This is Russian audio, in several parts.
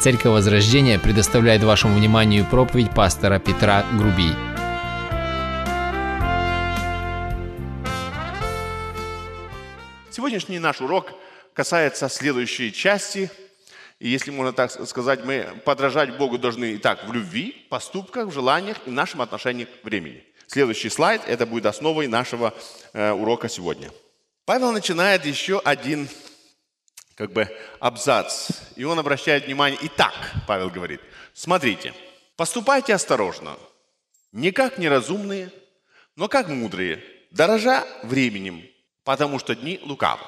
Церковь Возрождения предоставляет вашему вниманию проповедь пастора Петра Грубий. Сегодняшний наш урок касается следующей части. И если можно так сказать, мы подражать Богу должны и так в любви, поступках, в желаниях и в нашем отношении к времени. Следующий слайд, это будет основой нашего урока сегодня. Павел начинает еще один абзац. И он обращает внимание. Итак, Павел говорит, смотрите, поступайте осторожно, не как неразумные, но как мудрые, дорожа временем, потому что дни лукавы.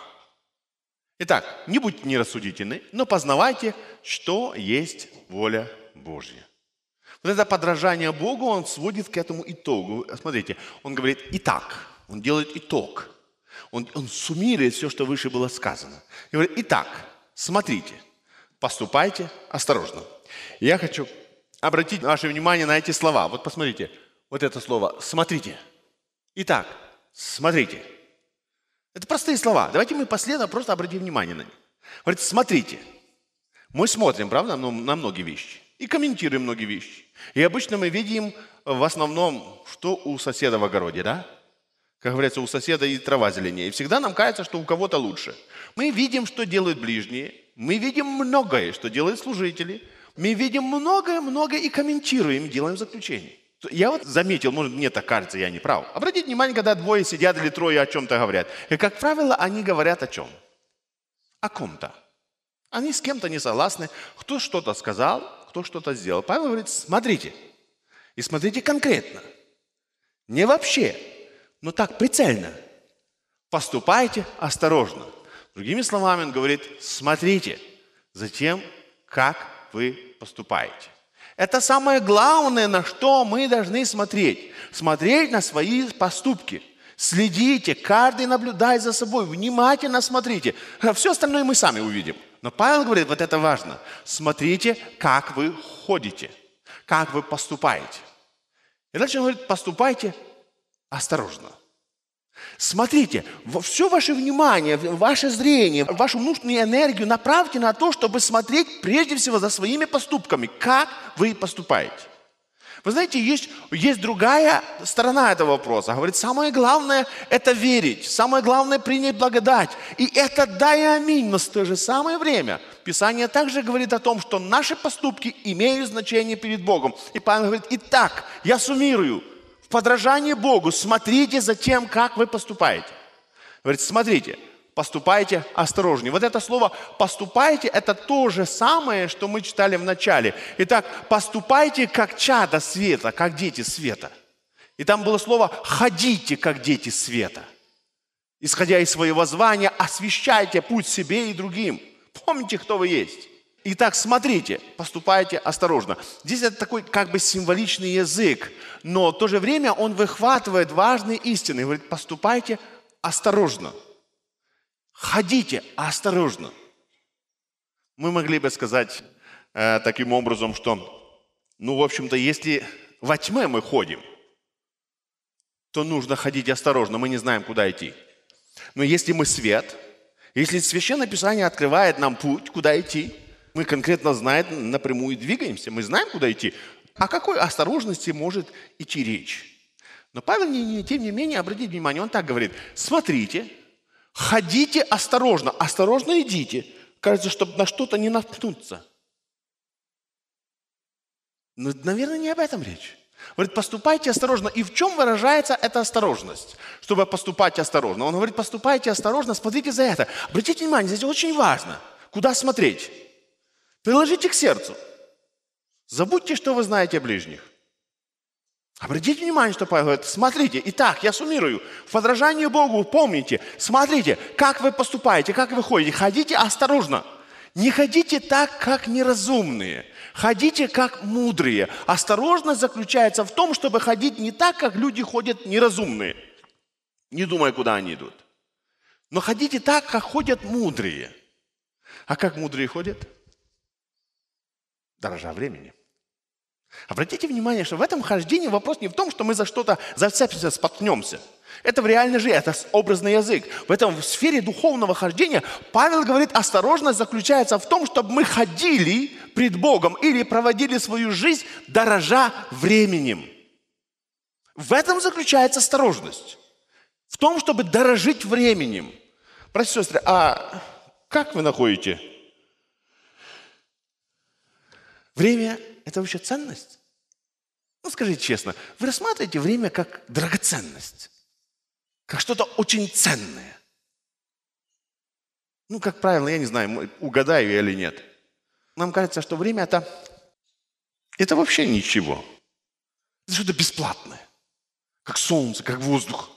Итак, не будьте нерассудительны, но познавайте, что есть воля Божья. Вот это подражание Богу, он сводит к этому итогу. Смотрите, он говорит «итак», он делает итог. Он суммирует все, что выше было сказано. И говорит, итак, смотрите, поступайте осторожно. Я хочу обратить ваше внимание на эти слова. Вот посмотрите, вот это слово «смотрите». Итак, смотрите. Это простые слова. Давайте мы последовательно просто обратим внимание на них. Говорит, смотрите. Мы смотрим, правда, на многие вещи. И комментируем многие вещи. И обычно мы видим в основном, что у соседа в огороде, да? Как говорится, у соседа и трава зеленее. И всегда нам кажется, что у кого-то лучше. Мы видим, что делают ближние. Мы видим многое, что делают служители. Мы видим многое и комментируем, делаем заключение. Я вот заметил, может, мне так кажется, я не прав. Обратите внимание, когда двое сидят или трое о чем-то говорят. И, как правило, они говорят о чем? О ком-то. Они с кем-то не согласны. Кто что-то сказал, кто что-то сделал. Павел говорит, смотрите. И смотрите конкретно. Не вообще. Но так прицельно. Поступайте осторожно. Другими словами, он говорит, смотрите за тем, как вы поступаете. Это самое главное, на что мы должны смотреть. Смотреть на свои поступки. Следите, каждый наблюдает за собой, внимательно смотрите. Все остальное мы сами увидим. Но Павел говорит, вот это важно. Смотрите, как вы ходите, как вы поступаете. И дальше он говорит, поступайте осторожно. Смотрите, все ваше внимание, ваше зрение, вашу внутреннюю энергию направьте на то, чтобы смотреть прежде всего за своими поступками, как вы поступаете. Вы знаете, есть другая сторона этого вопроса. Говорит, самое главное – это верить, самое главное – принять благодать. И это да и аминь, но в то же самое время Писание также говорит о том, что наши поступки имеют значение перед Богом. И Павел говорит, итак, я суммирую. В подражании Богу смотрите за тем, как вы поступаете. Говорит, смотрите, поступайте осторожнее. Вот это слово «поступайте» – это то же самое, что мы читали в начале. Итак, поступайте как чада света, как дети света. И там было слово «ходите, как дети света». Исходя из своего звания, освящайте путь себе и другим. Помните, кто вы есть. Итак, смотрите, поступайте осторожно. Здесь это такой символичный язык, но в то же время он выхватывает важные истины. Говорит, поступайте осторожно. Ходите осторожно. Мы могли бы сказать таким образом, что, в общем-то, если во тьме мы ходим, то нужно ходить осторожно, мы не знаем, куда идти. Но если мы свет, если Священное Писание открывает нам путь, куда идти, мы конкретно знаем, напрямую двигаемся, мы знаем, куда идти. О какой осторожности может идти речь? Но Павел, тем не менее, обратите внимание, он так говорит, смотрите, ходите осторожно, осторожно идите. Кажется, чтобы на что-то не наткнуться. Но, наверное, не об этом речь. Говорит, поступайте осторожно. И в чем выражается эта осторожность, чтобы поступать осторожно? Он говорит, поступайте осторожно, смотрите за это. Обратите внимание, здесь очень важно, куда смотреть. Приложите к сердцу. Забудьте, что вы знаете о ближних. Обратите внимание, что Павел говорит, смотрите, итак, я суммирую, в подражании Богу помните, смотрите, как вы поступаете, как вы ходите, ходите осторожно. Не ходите так, как неразумные, ходите как мудрые. Осторожность заключается в том, чтобы ходить не так, как люди ходят неразумные, не думая, куда они идут. Но ходите так, как ходят мудрые. А как мудрые ходят? Дорожа времени. Обратите внимание, что в этом хождении вопрос не в том, что мы за что-то зацепимся, споткнемся. Это в реальной жизни, это образный язык. В сфере духовного хождения Павел говорит, осторожность заключается в том, чтобы мы ходили пред Богом или проводили свою жизнь, дорожа временем. В этом заключается осторожность. В том, чтобы дорожить временем. Братья и сестры, а как вы находите? Время – это вообще ценность? Ну, скажите честно, вы рассматриваете время как драгоценность? Как что-то очень ценное? Ну, как правило, я не знаю, угадаю я или нет. Нам кажется, что время это вообще ничего. Это что-то бесплатное. Как солнце, как воздух.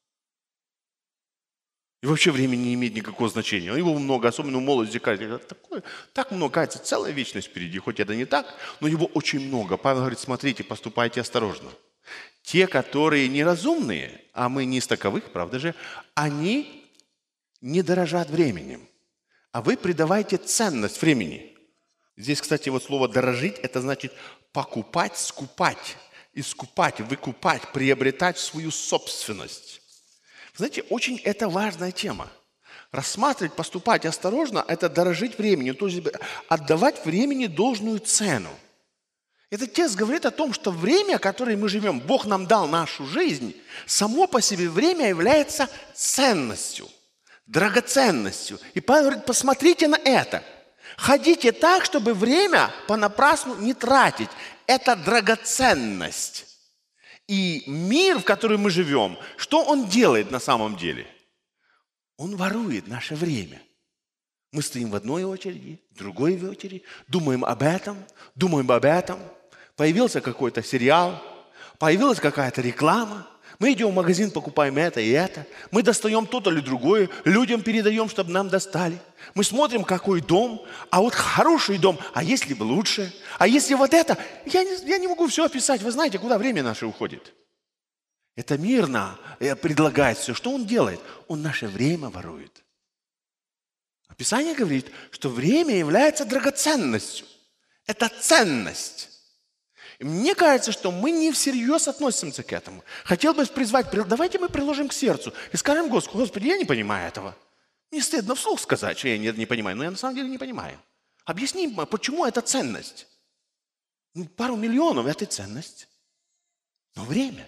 И вообще время не имеет никакого значения. Его много, особенно у молодости, кажется, такое, так много, кажется, целая вечность впереди. Хоть это не так, но его очень много. Павел говорит, смотрите, поступайте осторожно. Те, которые неразумные, а мы не из таковых, правда же, они не дорожат временем. А вы придавайте ценность времени. Здесь, кстати, вот слово «дорожить» – это значит покупать, скупать, искупать, выкупать, приобретать свою собственность. Знаете, очень это важная тема. Рассматривать, поступать осторожно – это дорожить временем, то есть отдавать времени должную цену. Этот текст говорит о том, что время, которое мы живем, Бог нам дал нашу жизнь, само по себе время является ценностью, драгоценностью. И Павел говорит, посмотрите на это. Ходите так, чтобы время понапрасну не тратить. Это драгоценность. И мир, в котором мы живем, что он делает на самом деле? Он ворует наше время. Мы стоим в одной очереди, в другой очереди, думаем об этом. Появился какой-то сериал, появилась какая-то реклама. Мы идем в магазин, покупаем это и это. Мы достаем то-то или другое, людям передаем, чтобы нам достали. Мы смотрим, какой дом, а вот хороший дом, а если бы лучше? А если вот это? Я не могу все описать. Вы знаете, куда время наше уходит? Это мирно предлагает все. Что он делает? Он наше время ворует. Писание говорит, что время является драгоценностью. Это ценность. И мне кажется, что мы не всерьез относимся к этому. Хотел бы призвать, давайте мы приложим к сердцу и скажем Господу, Господи, я не понимаю этого. Мне стыдно вслух сказать, что я не понимаю, но я на самом деле не понимаю. Объясни, почему это ценность? Пару миллионов – это ценность. Но время.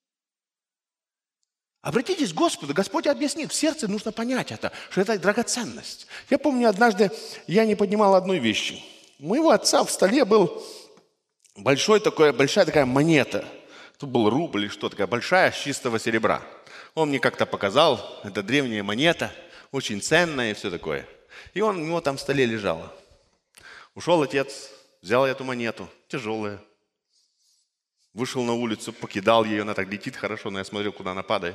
Обратитесь к Господу, Господь объяснит. В сердце нужно понять это, что это драгоценность. Я помню, однажды я не понимал одной вещи. У моего отца в столе был большая такая монета. Тут был рубль или что, такая большая, с чистого серебра. Он мне как-то показал, это древняя монета, очень ценная и все такое. И у него там в столе лежала. Ушел отец, взял эту монету, тяжелая. Вышел на улицу, покидал ее, она так летит хорошо, но я смотрел, куда она падает.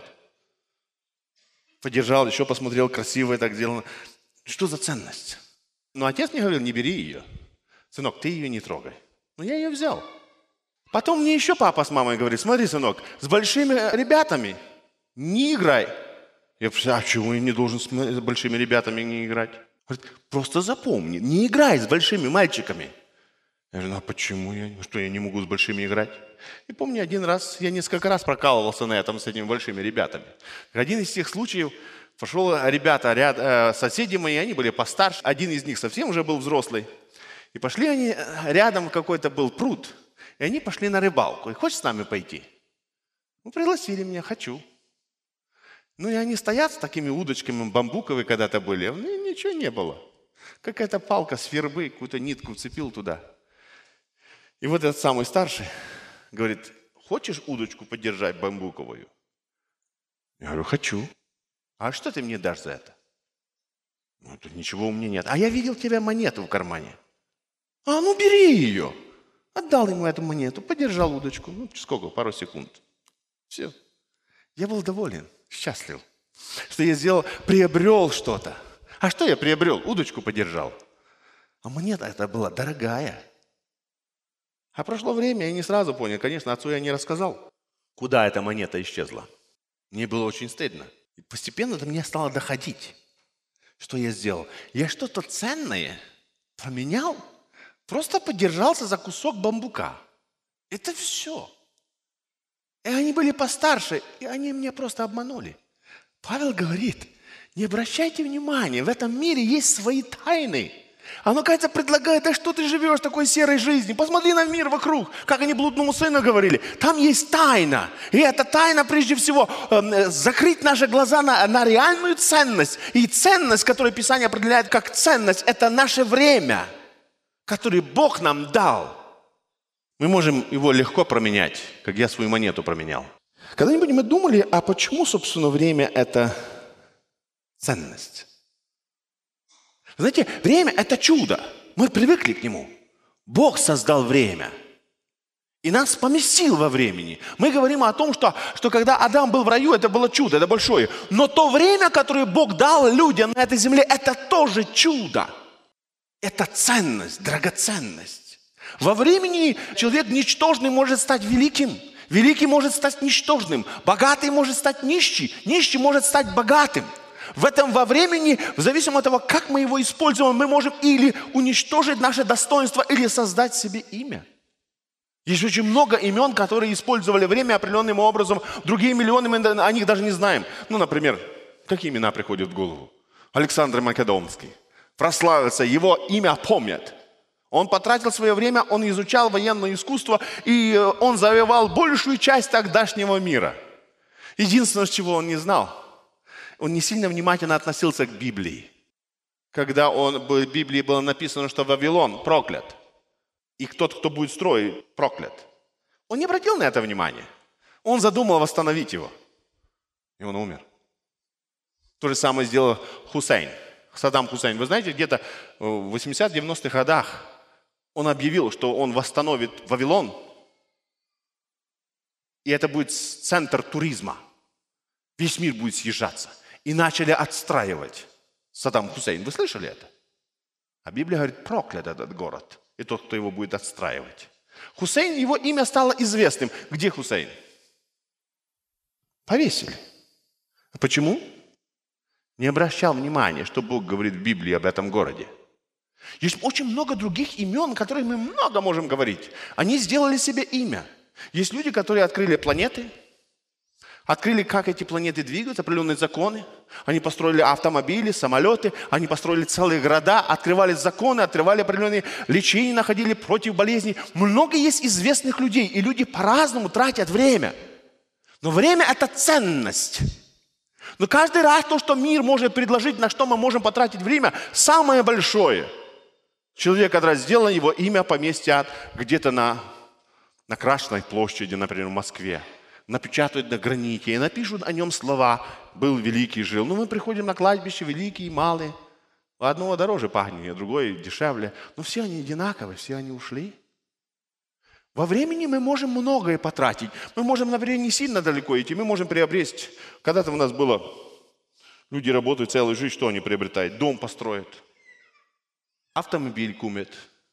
Подержал, еще посмотрел, красивая так сделано. Что за ценность? Но отец мне говорил, не бери ее. Сынок, ты ее не трогай. Но я ее взял. Потом мне еще папа с мамой говорит, смотри, сынок, с большими ребятами не играй. Я говорю, а чего я не должен с большими ребятами не играть? Говорит, просто запомни, не играй с большими мальчиками. Я говорю, а почему я не могу с большими играть? И помню, один раз, я несколько раз прокалывался на этом с этими большими ребятами. Один из тех случаев, пошел ребята, соседи мои, они были постарше, один из них совсем уже был взрослый. И пошли они, рядом какой-то был пруд, и они пошли на рыбалку. И хочешь с нами пойти? Ну, пригласили меня, хочу. Ну, и они стоят с такими удочками, бамбуковые когда-то были, ну, ничего не было. Какая-то палка с вербы, какую-то нитку вцепил туда. И вот этот самый старший говорит, хочешь удочку подержать бамбуковую? Я говорю, хочу. А что ты мне дашь за это? Ну, тут ничего у меня нет. А я видел у тебя монету в кармане. А, ну бери ее. Отдал ему эту монету, подержал удочку. Ну, сколько? Пару секунд. Все. Я был доволен, счастлив, что я приобрел что-то. А что я приобрел? Удочку подержал. А монета эта была дорогая. А прошло время, я не сразу понял. Конечно, отцу я не рассказал, куда эта монета исчезла. Мне было очень стыдно. И постепенно до меня стало доходить. Что я сделал? Я что-то ценное поменял, просто подержался за кусок бамбука. Это все. И они были постарше, и они меня просто обманули. Павел говорит, не обращайте внимания, в этом мире есть свои тайны. Оно, кажется, предлагает, да что ты живешь такой серой жизнью? Посмотри на мир вокруг, как они блудному сыну говорили. Там есть тайна. И эта тайна, прежде всего, закрыть наши глаза на реальную ценность. И ценность, которую Писание определяет как ценность, это наше время, которое Бог нам дал. Мы можем его легко променять, как я свою монету променял. Когда-нибудь мы думали, а почему, собственно, время – это ценность? Знаете, время – это чудо. Мы привыкли к нему. Бог создал время. И нас поместил во времени. Мы говорим о том, что когда Адам был в раю, это было чудо, это большое. Но то время, которое Бог дал людям на этой земле, это тоже чудо. Это ценность, драгоценность. Во времени человек ничтожный может стать великим. Великий может стать ничтожным. Богатый может стать нищий. Нищий может стать богатым. Во времени, в зависимости от того, как мы его используем, мы можем или уничтожить наше достоинство, или создать себе имя. Есть очень много имен, которые использовали время определенным образом. Другие миллионы, мы о них даже не знаем. Ну, например, какие имена приходят в голову? Александр Македонский. Прославился, его имя помнят. Он потратил свое время, он изучал военное искусство, и он завоевал большую часть тогдашнего мира. Единственное, чего он не знал, он не сильно внимательно относился к Библии. Когда в Библии было написано, что Вавилон проклят, и тот, кто будет строить, проклят. Он не обратил на это внимания. Он задумал восстановить его. И он умер. То же самое сделал Хусейн. Саддам Хусейн. Вы знаете, где-то в 80-90-х годах он объявил, что он восстановит Вавилон. И это будет центр туризма. Весь мир будет съезжаться. И начали отстраивать Саддам Хусейн. Вы слышали это? А Библия говорит, проклят этот город. И тот, кто его будет отстраивать. Хусейн, его имя стало известным. Где Хусейн? Повесили. А почему? Не обращал внимания, что Бог говорит в Библии об этом городе. Есть очень много других имен, о которых мы много можем говорить. Они сделали себе имя. Есть люди, которые открыли планеты, открыли, как эти планеты двигаются, определенные законы. Они построили автомобили, самолеты, они построили целые города, открывали законы, открывали определенные лечения, находили против болезней. Много есть известных людей, и люди по-разному тратят время. Но время – это ценность. Но каждый раз то, что мир может предложить, на что мы можем потратить время, самое большое. Человек, когда сделан, его имя поместят где-то на Красной площади, например, в Москве. Напечатают на граните и напишут о нем слова «был великий, жил». Ну, мы приходим на кладбище, великие, малые. У одного дороже пахнет, а другой дешевле. Но все они одинаковые, все они ушли. Во времени мы можем многое потратить. Мы можем, например, не сильно далеко идти. Мы можем приобрести. Когда-то у нас было, люди работают целую жизнь, что они приобретают? Дом построят, автомобиль купят.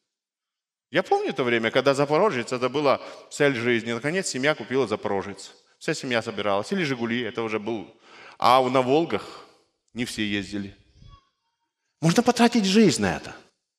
Я помню то время, когда Запорожец, это была цель жизни. Наконец семья купила Запорожец. Вся семья собиралась. Или Жигули, это уже был. А на Волгах не все ездили. Можно потратить жизнь на это.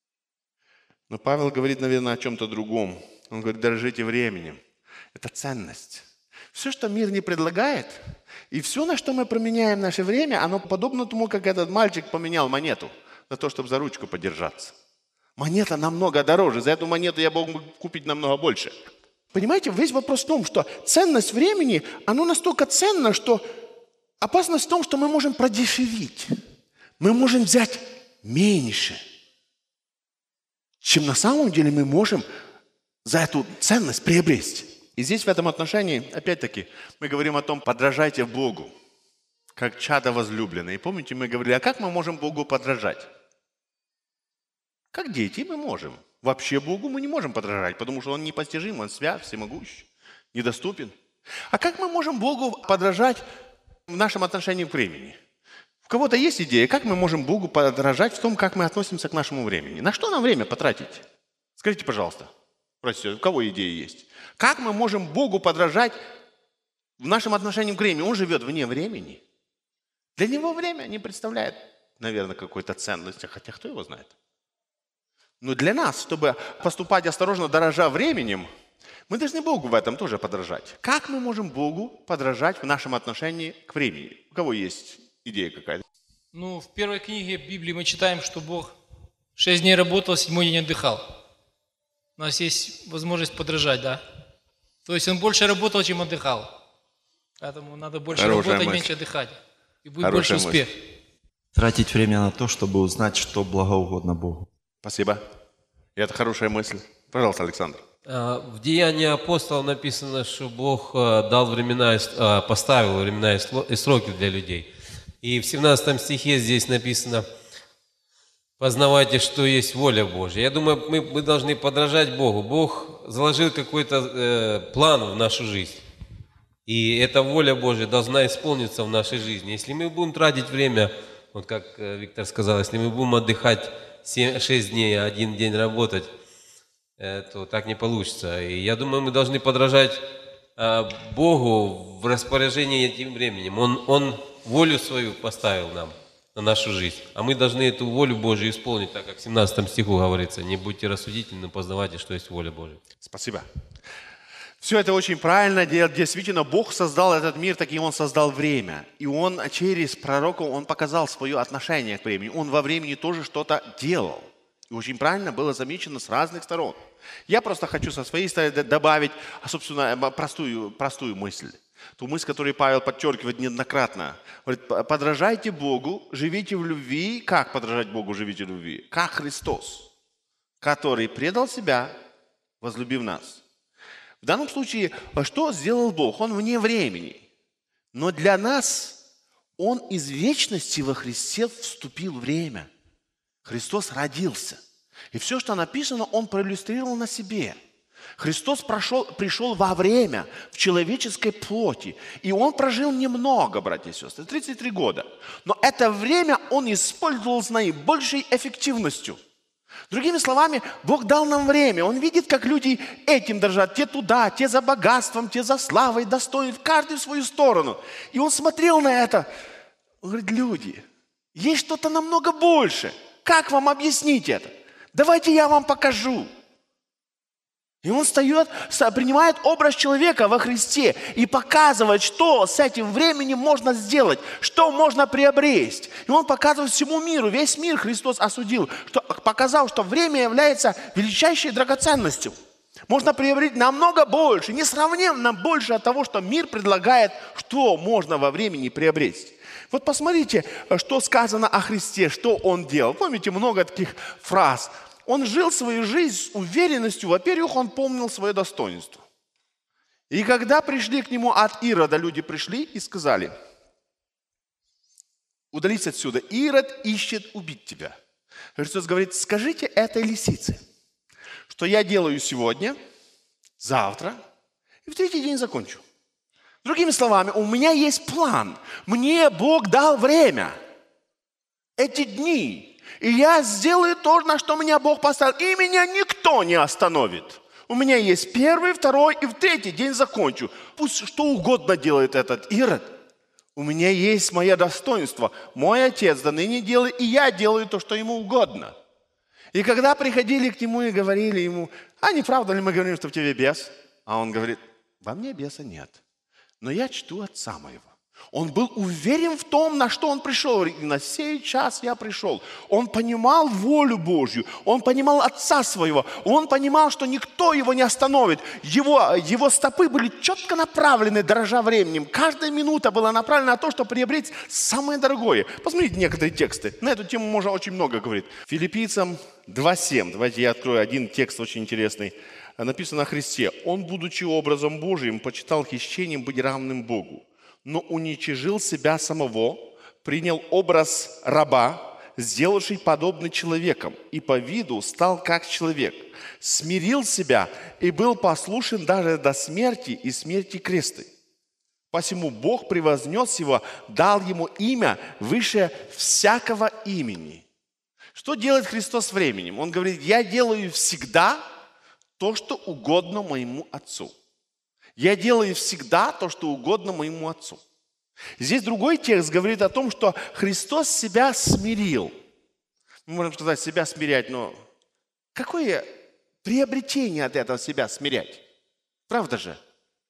Но Павел говорит, наверное, о чем-то другом. Он говорит, дорожите временем. Это ценность. Все, что мир не предлагает, и все, на что мы променяем наше время, оно подобно тому, как этот мальчик поменял монету на то, чтобы за ручку подержаться. Монета намного дороже. За эту монету я мог купить намного больше. Понимаете, весь вопрос в том, что ценность времени, оно настолько ценно, что опасность в том, что мы можем продешевить. Мы можем взять меньше, чем на самом деле мы можем за эту ценность приобрести. И здесь в этом отношении, опять-таки, мы говорим о том, подражайте Богу, как чадо возлюбленное. И помните, мы говорили, а как мы можем Богу подражать? Как дети мы можем. Вообще Богу мы не можем подражать, потому что Он непостижим, Он свят, всемогущ, недоступен. А как мы можем Богу подражать в нашем отношении к времени? У кого-то есть идея, как мы можем Богу подражать в том, как мы относимся к нашему времени? На что нам время потратить? Скажите, пожалуйста. Простите, у кого идеи есть? Как мы можем Богу подражать в нашем отношении к времени? Он живет вне времени. Для Него время не представляет, наверное, какой-то ценности, хотя кто его знает. Но для нас, чтобы поступать осторожно, дорожа временем, мы должны Богу в этом тоже подражать. Как мы можем Богу подражать в нашем отношении к времени? У кого есть идея какая-то? Ну, в первой книге Библии мы читаем, что Бог 6 дней работал, 7-й день отдыхал. У нас есть возможность подражать, да? То есть он больше работал, чем отдыхал. Поэтому надо больше Хорошая работать, мысль. меньше отдыхать. И будет Хорошая больше успех. Тратить время на то, чтобы узнать, что благоугодно Богу. Спасибо. И это хорошая мысль. Пожалуйста, Александр. В Деянии апостолов написано, что Бог дал поставил времена и сроки для людей. И в 17 стихе здесь написано: «Познавайте, что есть воля Божья». Я думаю, мы должны подражать Богу. Бог заложил какой-то план в нашу жизнь. И эта воля Божья должна исполниться в нашей жизни. Если мы будем тратить время, вот как Виктор сказал, если мы будем отдыхать 6 дней, а 1 день работать, то так не получится. И я думаю, мы должны подражать Богу в распоряжении этим временем. Он волю свою поставил нам на нашу жизнь. А мы должны эту волю Божью исполнить, так как в 17 стиху говорится: «Не будьте рассудительны, но познавайте, что есть воля Божья». Спасибо. Все это очень правильно. Действительно, Бог создал этот мир, таким Он создал время. И Он через пророков, Он показал свое отношение к времени. Он во времени тоже что-то делал. И очень правильно было замечено с разных сторон. Я просто хочу со своей стороны добавить, собственно, простую мысль. Ту мысль, которую Павел подчеркивает неоднократно. Говорит: подражайте Богу, живите в любви. Как подражать Богу, живите в любви? Как Христос, который предал себя, возлюбив нас. В данном случае, что сделал Бог? Он вне времени. Но для нас Он из вечности во Христе вступил в время. Христос родился. И все, что написано, Он проиллюстрировал на себе. Христос пришел во время, в человеческой плоти. И Он прожил немного, братья и сестры, 33 года. Но это время Он использовал с наибольшей эффективностью. Другими словами, Бог дал нам время. Он видит, как люди этим дорожат. Те туда, те за богатством, те за славой, достоин, каждый в свою сторону. И Он смотрел на это. Он говорит: люди, есть что-то намного больше. Как вам объяснить это? Давайте я вам покажу. И Он встает, принимает образ человека во Христе и показывает, что с этим временем можно сделать, что можно приобрести. И Он показывает всему миру, весь мир Христос осудил, показал, что время является величайшей драгоценностью. Можно приобрести намного больше, несравненно больше от того, что мир предлагает, что можно во времени приобрести. Вот посмотрите, что сказано о Христе, что Он делал. Помните, много таких фраз. Он жил свою жизнь с уверенностью. Во-первых, Он помнил свое достоинство. И когда пришли к Нему от Ирода, люди пришли и сказали: удались отсюда, Ирод ищет убить тебя. Христос говорит: скажите этой лисице, что я делаю сегодня, завтра и в 3-й день закончу. Другими словами, у меня есть план. Мне Бог дал время. Эти дни. И я сделаю то, на что меня Бог поставил. И меня никто не остановит. У меня есть 1-й, 2-й и в 3-й день закончу. Пусть что угодно делает этот Ирод. У меня есть мое достоинство. Мой отец до ныне делает, и я делаю то, что ему угодно. И когда приходили к нему и говорили ему: а не правда ли мы говорим, что в тебе бес? А он говорит: во мне беса нет. Но я чту отца моего. Он был уверен в том, на что он пришел. И на сей час я пришел. Он понимал волю Божью. Он понимал отца своего. Он понимал, что никто его не остановит. Его стопы были четко направлены, дорожа временем. Каждая минута была направлена на то, чтобы приобрести самое дорогое. Посмотрите некоторые тексты. На эту тему можно очень много говорить. Филиппийцам 2:7. Давайте я открою один текст очень интересный. Написано о Христе: «Он, будучи образом Божиим, почитал хищением быть равным Богу, но уничижил себя самого, принял образ раба, сделавший подобный человеком, и по виду стал как человек, смирил себя и был послушен даже до смерти и смерти крестной. Посему Бог превознес его, дал ему имя выше всякого имени». Что делает Христос с временем? Он говорит: я делаю всегда то, что угодно моему Отцу. Я делаю всегда то, что угодно моему Отцу. Здесь другой текст говорит о том, что Христос себя смирил. Мы можем сказать, себя смирять, но какое приобретение от этого себя смирять? Правда же?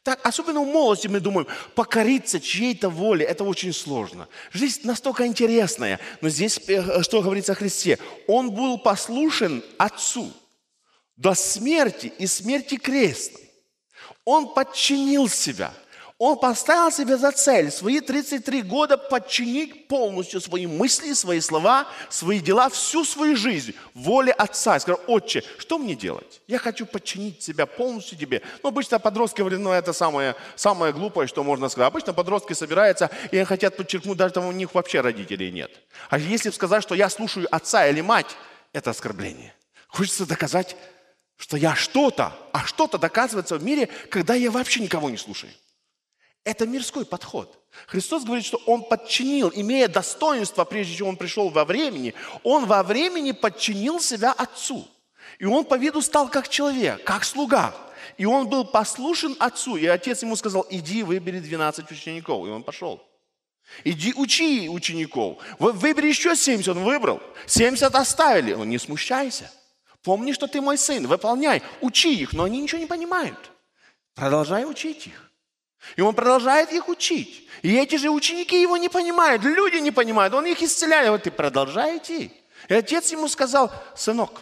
Так, особенно в молодости мы думаем, покориться чьей-то воле, это очень сложно. Жизнь настолько интересная, но здесь что говорится о Христе? Он был послушен Отцу до смерти и смерти крестной. Он подчинил себя. Он поставил себе за цель свои 33 года подчинить полностью свои мысли, свои слова, свои дела, всю свою жизнь воле Отца. И сказал: Отче, что мне делать? Я хочу подчинить себя полностью тебе. Ну, обычно подростки говорят, это самое глупое, что можно сказать. Обычно подростки собираются и хотят подчеркнуть, даже там у них вообще родителей нет. А если сказать, что я слушаю отца или мать, это оскорбление. Хочется доказать, что я что-то, а что-то доказывается в мире, когда я вообще никого не слушаю. Это мирской подход. Христос говорит, что Он подчинил, имея достоинство, прежде чем Он пришел во времени, Он во времени подчинил себя Отцу. И Он по виду стал как человек, как слуга. И Он был послушен Отцу. И Отец Ему сказал: иди, выбери 12 учеников. И Он пошел. Иди, учи учеников. Выбери еще 70. Он выбрал. 70 оставили. Он: не смущайся. Помни, что ты мой сын. Выполняй. Учи их. Но они ничего не понимают. Продолжай учить их. И Он продолжает их учить. И эти же ученики Его не понимают, люди не понимают, Он их исцеляет. Вот ты продолжай идти. И Отец ему сказал: сынок,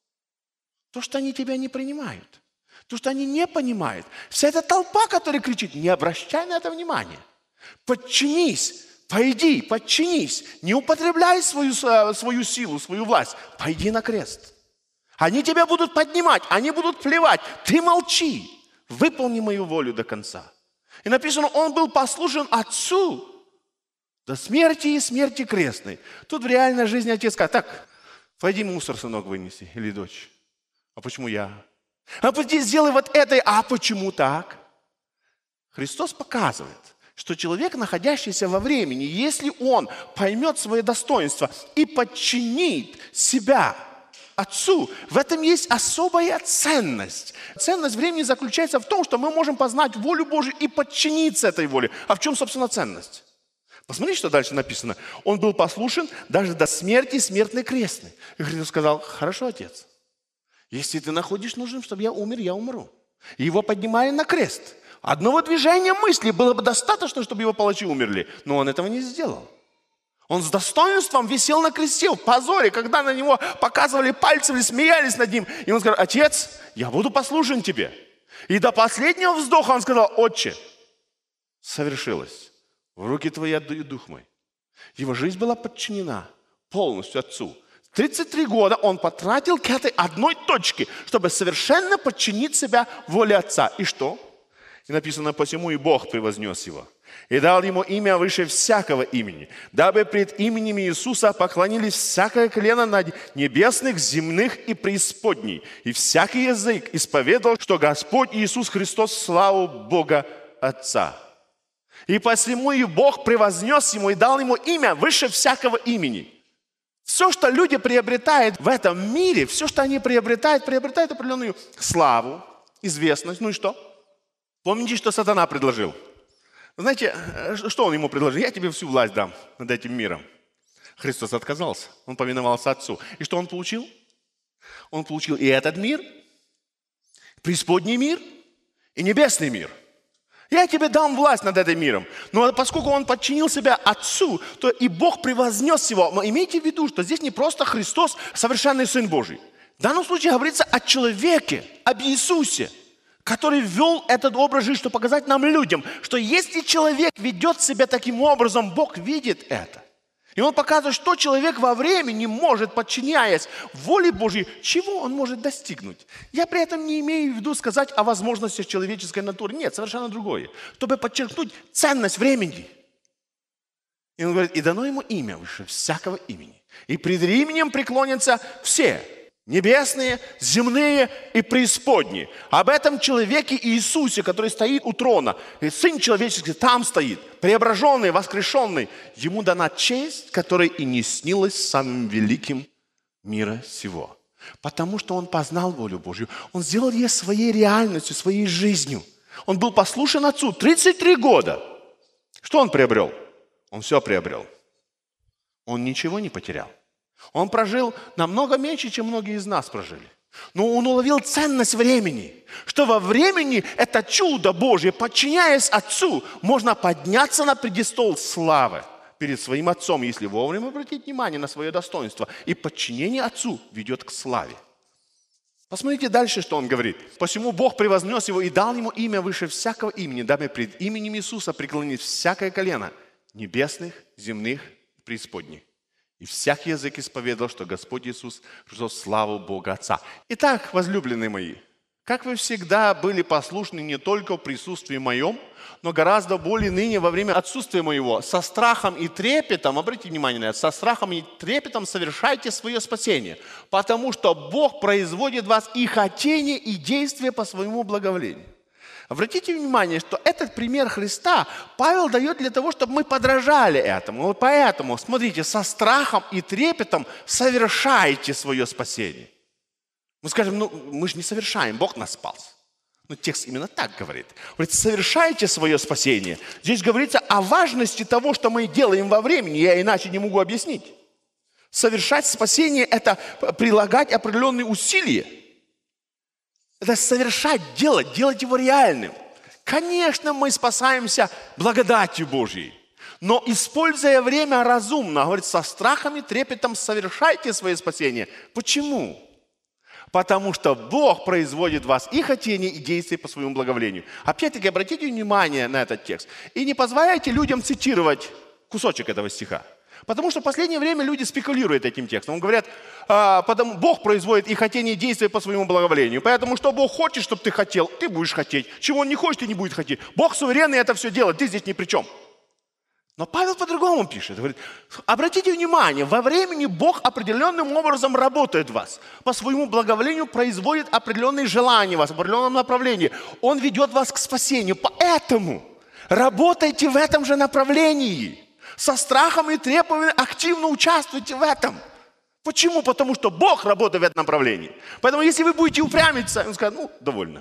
то, что они тебя не принимают, то, что они не понимают, вся эта толпа, которая кричит, не обращай на это внимания. Подчинись, пойди, подчинись, не употребляй свою силу, свою власть, пойди на крест. Они тебя будут поднимать, они будут плевать, ты молчи, выполни мою волю до конца. И написано, Он был послушен Отцу до смерти и смерти крестной. Тут в реальной жизни отец сказал: так, пойди мусор, сынок, вынеси, или дочь. А почему я? А пойди сделай вот это, а почему так? Христос показывает, что человек, находящийся во времени, если он поймет свое достоинство и подчинит себя Отцу, в этом есть особая ценность. Ценность времени заключается в том, что мы можем познать волю Божию и подчиниться этой воле. А в чем, собственно, ценность? Посмотрите, что дальше написано. Он был послушен даже до смерти смертной крестной. И Христос сказал: хорошо, Отец, если ты находишь нужным, чтобы я умер, я умру. И его поднимали на крест. Одного движения мысли было бы достаточно, чтобы его палачи умерли. Но он этого не сделал. Он с достоинством висел на кресте, в позоре, когда на него показывали пальцем и смеялись над ним. И он сказал: Отец, я буду послушен тебе. И до последнего вздоха он сказал: Отче, совершилось. В руки твои отдаю дух мой. Его жизнь была подчинена полностью Отцу. 33 года он потратил к этой одной точке, чтобы совершенно подчинить себя воле Отца. И что? И написано: посему и Бог превознес его. И дал ему имя выше всякого имени, дабы пред именем Иисуса поклонились всякое колено на небесных, земных и преисподней. И всякий язык исповедал, что Господь Иисус Христос славу Бога Отца. И посему и Бог превознес ему и дал ему имя выше всякого имени. Все, что люди приобретают в этом мире, все, что они приобретают определенную славу, известность. Ну и что? Помните, что сатана предложил? Знаете, что он ему предложил? Я тебе всю власть дам над этим миром. Христос отказался. Он повиновался Отцу. И что он получил? Он получил и этот мир, преисподний мир, и небесный мир. Я тебе дам власть над этим миром. Но поскольку он подчинил себя Отцу, то и Бог превознес его. Но имейте в виду, что здесь не просто Христос, совершенный Сын Божий. В данном случае говорится о человеке, об Иисусе, который ввел этот образ жизни, чтобы показать нам, людям, что если человек ведет себя таким образом, Бог видит это. И Он показывает, что человек во времени может, подчиняясь воле Божьей, чего он может достигнуть. Я при этом не имею в виду сказать о возможностях человеческой натуры. Нет, совершенно другое. Чтобы подчеркнуть ценность времени. И Он говорит: и дано ему имя выше всякого имени. И пред именем преклонятся все. Небесные, земные и преисподние. Об этом человеке Иисусе, который стоит у трона. И Сын человеческий там стоит, преображенный, воскрешенный. Ему дана честь, которая и не снилась самым великим мира сего. Потому что он познал волю Божью. Он сделал ее своей реальностью, своей жизнью. Он был послушен Отцу 33 года. Что он приобрел? Он все приобрел. Он ничего не потерял. Он прожил намного меньше, чем многие из нас прожили. Но он уловил ценность времени, что во времени это чудо Божье, подчиняясь Отцу, можно подняться на престол славы перед своим Отцом, если вовремя обратить внимание на свое достоинство. И подчинение Отцу ведет к славе. Посмотрите дальше, что он говорит. «Посему Бог превознес его и дал ему имя выше всякого имени, дабы пред именем Иисуса преклонить всякое колено небесных, земных, преисподних. И всякий язык исповедал, что Господь Иисус Христос славу Бога Отца». Итак, возлюбленные мои, как вы всегда были послушны не только в присутствии моем, но гораздо более ныне во время отсутствия моего, со страхом и трепетом, обратите внимание на это, со страхом и трепетом совершайте свое спасение, потому что Бог производит в вас и хотение, и действие по своему благоволению. Обратите внимание, что этот пример Христа Павел дает для того, чтобы мы подражали этому. Вот поэтому, смотрите, со страхом и трепетом совершайте свое спасение. Мы скажем, мы же не совершаем, Бог нас спас. Но текст именно так говорит. Говорит, совершайте свое спасение. Здесь говорится о важности того, что мы делаем во времени. Я иначе не могу объяснить. Совершать спасение – это прилагать определенные усилия. Это совершать, делать его реальным. Конечно, мы спасаемся благодатью Божьей. Но используя время разумно, говорит, со страхом и трепетом совершайте свое спасение. Почему? Потому что Бог производит в вас и хотение, и действия по своему благоволению. Опять-таки, обратите внимание на этот текст. И не позволяйте людям цитировать кусочек этого стиха. Потому что в последнее время люди спекулируют этим текстом. Он говорят, потому Бог производит и хотение, и действия по своему благоволению. Поэтому, что Бог хочет, чтобы ты хотел, ты будешь хотеть. Чего Он не хочет, ты не будешь хотеть. Бог суверенный это все делает, ты здесь ни при чем. Но Павел по-другому пишет. Говорит, обратите внимание, во времени Бог определенным образом работает в вас. По своему благоволению производит определенные желания в вас, в определенном направлении. Он ведет вас к спасению. Поэтому работайте в этом же направлении. Со страхом и трепетом активно участвуйте в этом. Почему? Потому что Бог работает в этом направлении. Поэтому если вы будете упрямиться, Он скажет, довольно.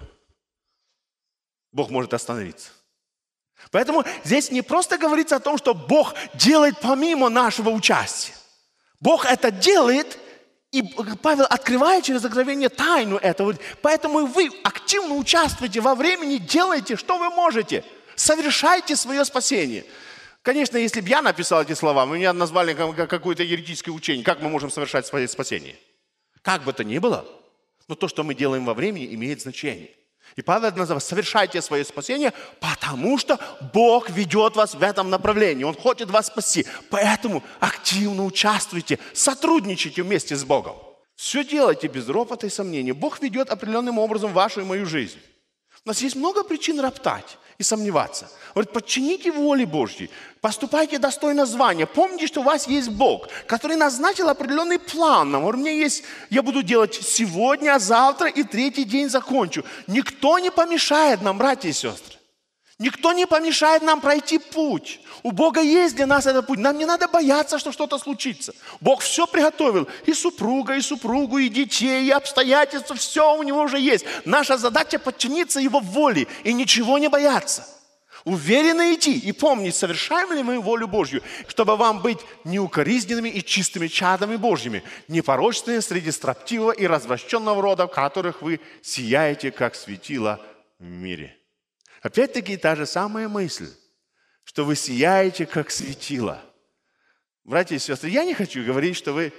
Бог может остановиться. Поэтому здесь не просто говорится о том, что Бог делает помимо нашего участия. Бог это делает, и Павел открывает через откровение тайну этого. Поэтому вы активно участвуете во времени, делаете, что вы можете. Совершайте свое спасение. Конечно, если бы я написал эти слова, мы меня назвали какое-то еретическое учение. Как мы можем совершать свое спасение? Как бы то ни было, но то, что мы делаем во времени, имеет значение. И Павел называет, совершайте свое спасение, потому что Бог ведет вас в этом направлении. Он хочет вас спасти. Поэтому активно участвуйте, сотрудничайте вместе с Богом. Все делайте без ропота и сомнений. Бог ведет определенным образом вашу и мою жизнь. У нас есть много причин роптать и сомневаться. Говорит, подчините воле Божьей, поступайте достойно звания. Помните, что у вас есть Бог, который назначил определенный план. Говорит, у меня есть, я буду делать сегодня, а завтра и третий день закончу. Никто не помешает нам, братья и сестры. Никто не помешает нам пройти путь. У Бога есть для нас этот путь. Нам не надо бояться, что что-то случится. Бог все приготовил. И супруга, и супругу, и детей, и обстоятельства. Все у Него уже есть. Наша задача подчиниться Его воле и ничего не бояться. Уверенно идти и помнить, совершаем ли мы волю Божью, чтобы вам быть неукоризненными и чистыми чадами Божьими, непорочными среди строптивого и развращенного рода, в которых вы сияете, как светило в мире. Опять-таки та же самая мысль, что вы сияете, как светило. Братья и сестры, я не хочу говорить, что вы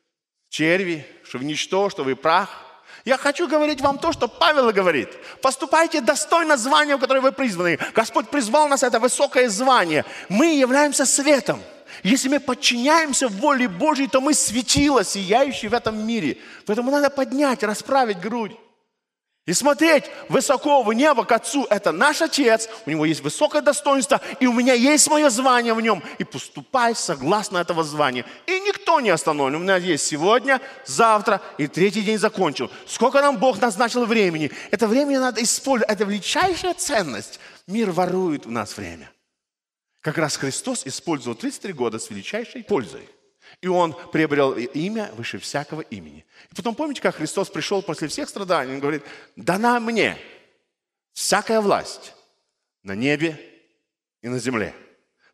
черви, что вы ничто, что вы прах. Я хочу говорить вам то, что Павел говорит. Поступайте достойно звания, в которое вы призваны. Господь призвал нас, это высокое звание. Мы являемся светом. Если мы подчиняемся воле Божьей, то мы светило, сияющие в этом мире. Поэтому надо поднять, расправить грудь. И смотреть высоко в небо к Отцу. Это наш Отец, у Него есть высокое достоинство, и у меня есть мое звание в Нем. И поступай согласно этого звания. И никто не остановлен. У меня есть сегодня, завтра и третий день закончил. Сколько нам Бог назначил времени? Это время надо использовать. Это величайшая ценность. Мир ворует у нас время. Как раз Христос использовал 33 года с величайшей пользой. И Он приобрел имя выше всякого имени. И потом помните, как Христос пришел после всех страданий? Он говорит, дана мне всякая власть на небе и на земле.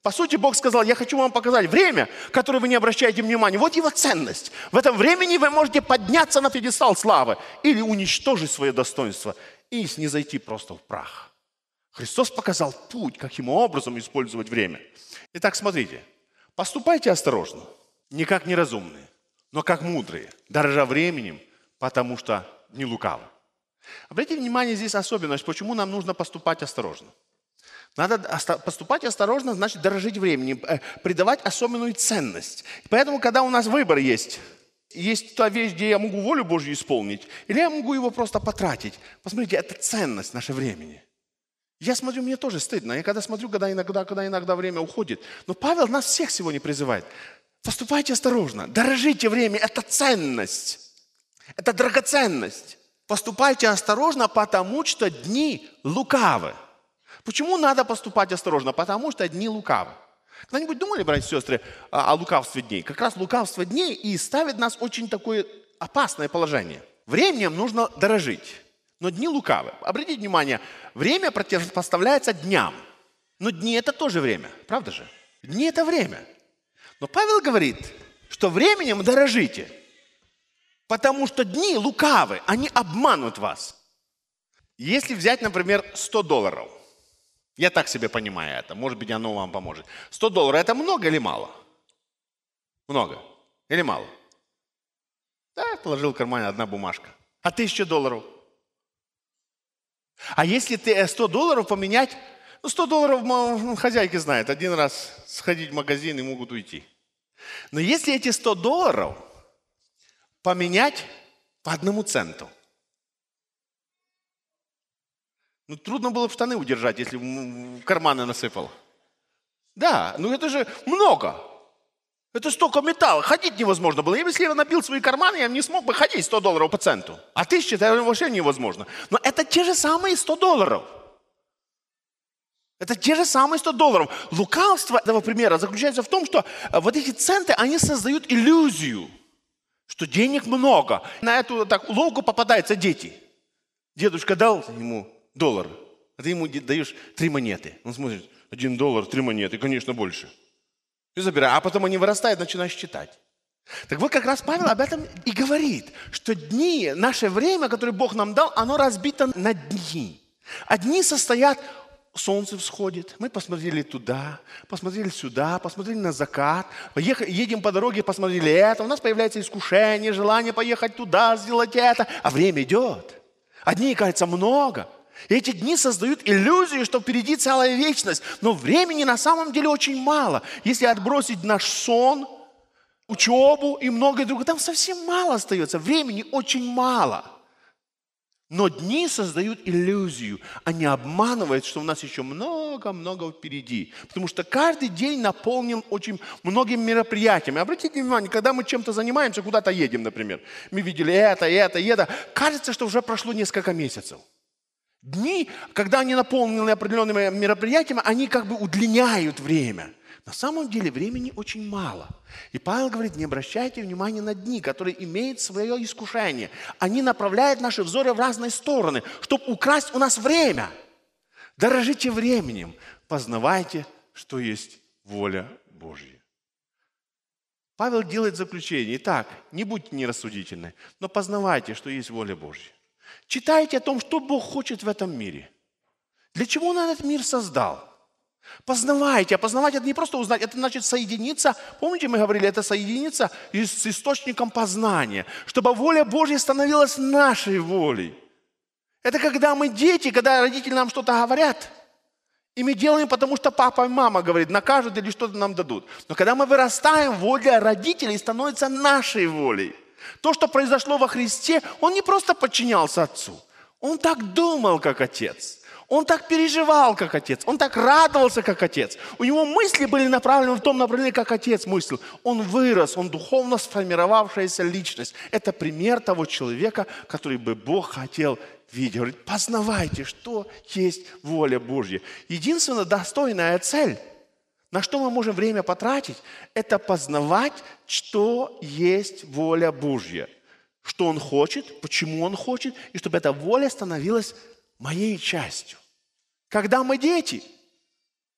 По сути, Бог сказал, я хочу вам показать время, которое вы не обращаете внимания. Вот его ценность. В этом времени вы можете подняться на пьедестал славы или уничтожить свое достоинство и снизойти просто в прах. Христос показал путь, каким образом использовать время. Итак, смотрите. Поступайте осторожно, не как неразумные, но как мудрые, дорожа временем, потому что не лукавы. Обратите внимание, здесь особенность, почему нам нужно поступать осторожно. Надо поступать осторожно, значит дорожить временем, придавать особенную ценность. Поэтому, когда у нас выбор есть та вещь, где я могу волю Божью исполнить, или я могу его просто потратить. Посмотрите, это ценность нашего времени. Я смотрю, мне тоже стыдно. Я когда смотрю, когда иногда время уходит. Но Павел нас всех сегодня призывает. Поступайте осторожно, дорожите время, это ценность, это драгоценность. Поступайте осторожно, потому что дни лукавы. Почему надо поступать осторожно? Потому что дни лукавы. Когда-нибудь думали, братья и сестры, о лукавстве дней? Как раз лукавство дней и ставит нас в очень такое опасное положение. Временем нужно дорожить, но дни лукавы. Обратите внимание, время противопоставляется дням. Но дни – это тоже время, правда же? Дни – это время. Но Павел говорит, что временем дорожите, потому что дни лукавы, они обманут вас. Если взять, например, $100, я так себе понимаю это, может быть, оно вам поможет. $100 – это много или мало? Много или мало? Да, положил в карман одна бумажка. А $1000? А если ты $100 поменять, $100 хозяйки знают, один раз сходить в магазин и могут уйти. Но если эти $100 поменять по 1 центу, трудно было бы штаны удержать, если в карманы насыпал. Да, это же много. Это столько металла. Ходить невозможно было. Если я набил свои карманы, я не смог бы ходить $100 по центу. А 1000 это вообще невозможно. Но это те же самые $100. Это те же самые $100. Лукавство этого примера заключается в том, что вот эти центы, они создают иллюзию, что денег много. На эту уловку попадаются дети. Дедушка дал ему $1, а ты ему даешь 3 монеты. Он смотрит, $1, 3 монеты, конечно, больше. И забирай. А потом они вырастают, начинаешь считать. Так вот, как раз Павел об этом и говорит, что дни, наше время, которое Бог нам дал, оно разбито на дни. А дни состоят, солнце всходит, мы посмотрели туда, посмотрели сюда, посмотрели на закат, едем по дороге, посмотрели это, у нас появляется искушение, желание поехать туда, сделать это, а время идет. А дней, кажется, много. И эти дни создают иллюзию, что впереди целая вечность. Но времени на самом деле очень мало. Если отбросить наш сон, учебу и многое другое, там совсем мало остается. Времени очень мало. Но дни создают иллюзию. Они обманывают, что у нас еще много-много впереди. Потому что каждый день наполнен очень многими мероприятиями. Обратите внимание, когда мы чем-то занимаемся, куда-то едем, например. Мы видели это. Кажется, что уже прошло несколько месяцев. Дни, когда они наполнены определенными мероприятиями, они как бы удлиняют время. На самом деле времени очень мало. И Павел говорит, не обращайте внимания на дни, которые имеют свое искушение. Они направляют наши взоры в разные стороны, чтобы украсть у нас время. Дорожите временем, познавайте, что есть воля Божья. Павел делает заключение. Итак, не будьте нерассудительны, но познавайте, что есть воля Божья. Читайте о том, что Бог хочет в этом мире. Для чего Он этот мир создал? Познавайте. А познавать – это не просто узнать, это значит соединиться. Помните, мы говорили, это соединиться с источником познания, чтобы воля Божья становилась нашей волей. Это когда мы дети, когда родители нам что-то говорят, и мы делаем, потому что папа и мама говорят, накажут или что-то нам дадут. Но когда мы вырастаем, воля родителей становится нашей волей. То, что произошло во Христе, Он не просто подчинялся Отцу. Он так думал, как Отец. Он так переживал, как Отец. Он так радовался, как Отец. У него мысли были направлены в том направлении, как Отец мыслил. Он вырос, он духовно сформировавшаяся личность. Это пример того человека, который бы Бог хотел видеть. Говорит, познавайте, что есть воля Божья. Единственная достойная цель, на что мы можем время потратить, это познавать, что есть воля Божья. Что Он хочет, почему Он хочет, и чтобы эта воля становилась моей частью. Когда мы дети,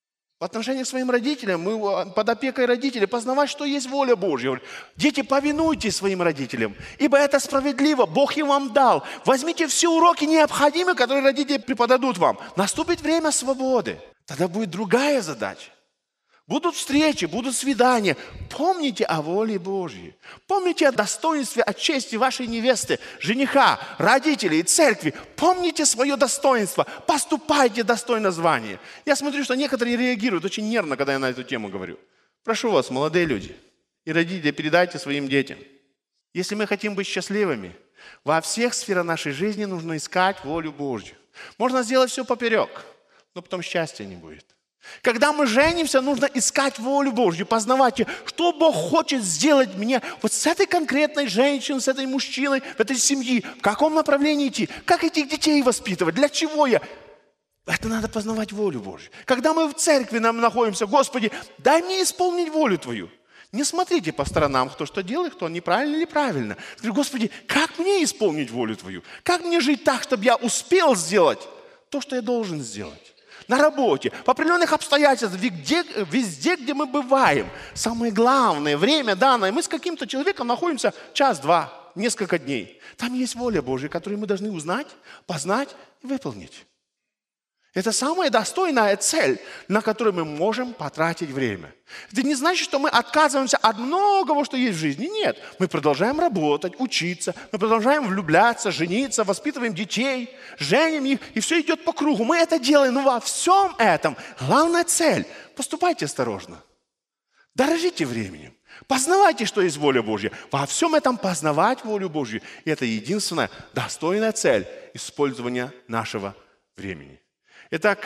В отношении к своим родителям, мы под опекой родителей, познавать, что есть воля Божья. Дети, повинуйтесь своим родителям, ибо это справедливо, Бог им вам дал. Возьмите все уроки необходимые, которые родители преподадут вам. Наступит время свободы. Тогда будет другая задача. Будут встречи, будут свидания. Помните о воле Божьей. Помните о достоинстве, о чести вашей невесты, жениха, родителей и церкви. Помните свое достоинство. Поступайте достойно звания. Я смотрю, что некоторые реагируют очень нервно, когда я на эту тему говорю. Прошу вас, молодые люди и родители, передайте своим детям. Если мы хотим быть счастливыми, во всех сферах нашей жизни нужно искать волю Божью. Можно сделать все поперек, но потом счастья не будет. Когда мы женимся, нужно искать волю Божью, познавать ее, что Бог хочет сделать мне вот с этой конкретной женщиной, с этой мужчиной, в этой семье, в каком направлении идти, как этих детей воспитывать, для чего я. Это надо познавать волю Божью. Когда мы в церкви нам находимся, Господи, дай мне исполнить волю Твою. Не смотрите по сторонам, кто что делает, кто неправильно или правильно. Скажи, Господи, как мне исполнить волю Твою? Как мне жить так, чтобы я успел сделать то, что я должен сделать? На работе, в определенных обстоятельствах, везде, где мы бываем. Самое главное, время данное. Мы с каким-то человеком находимся час-два, несколько дней. Там есть воля Божья, которую мы должны узнать, познать и выполнить. Это самая достойная цель, на которую мы можем потратить время. Это не значит, что мы отказываемся от многого, что есть в жизни. Нет, мы продолжаем работать, учиться, мы продолжаем влюбляться, жениться, воспитываем детей, женим их, и все идет по кругу. Мы это делаем, но во всем этом главная цель – поступайте осторожно. Дорожите временем. Познавайте, что есть воля Божья. Во всем этом познавать волю Божью. И это единственная достойная цель использования нашего времени. Итак,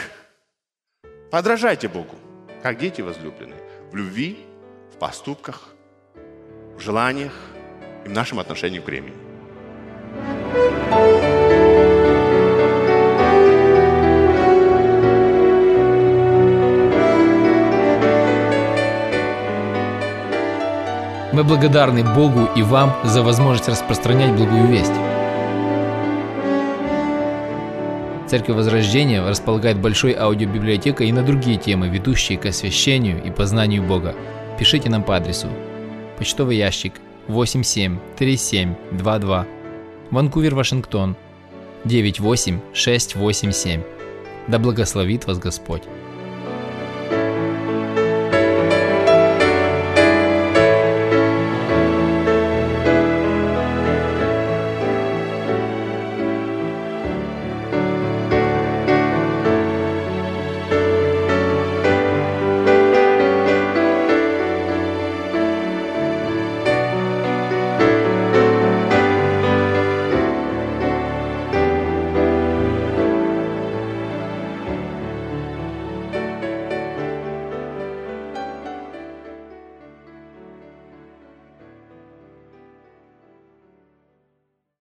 подражайте Богу, как дети возлюбленные, в любви, в поступках, в желаниях и в нашем отношении к времени. Мы благодарны Богу и вам за возможность распространять благую весть. Церковь Возрождения располагает большой аудиобиблиотекой и на другие темы, ведущие к освящению и познанию Бога. Пишите нам по адресу: почтовый ящик 873722, Ванкувер, Вашингтон 98687. Да благословит вас Господь!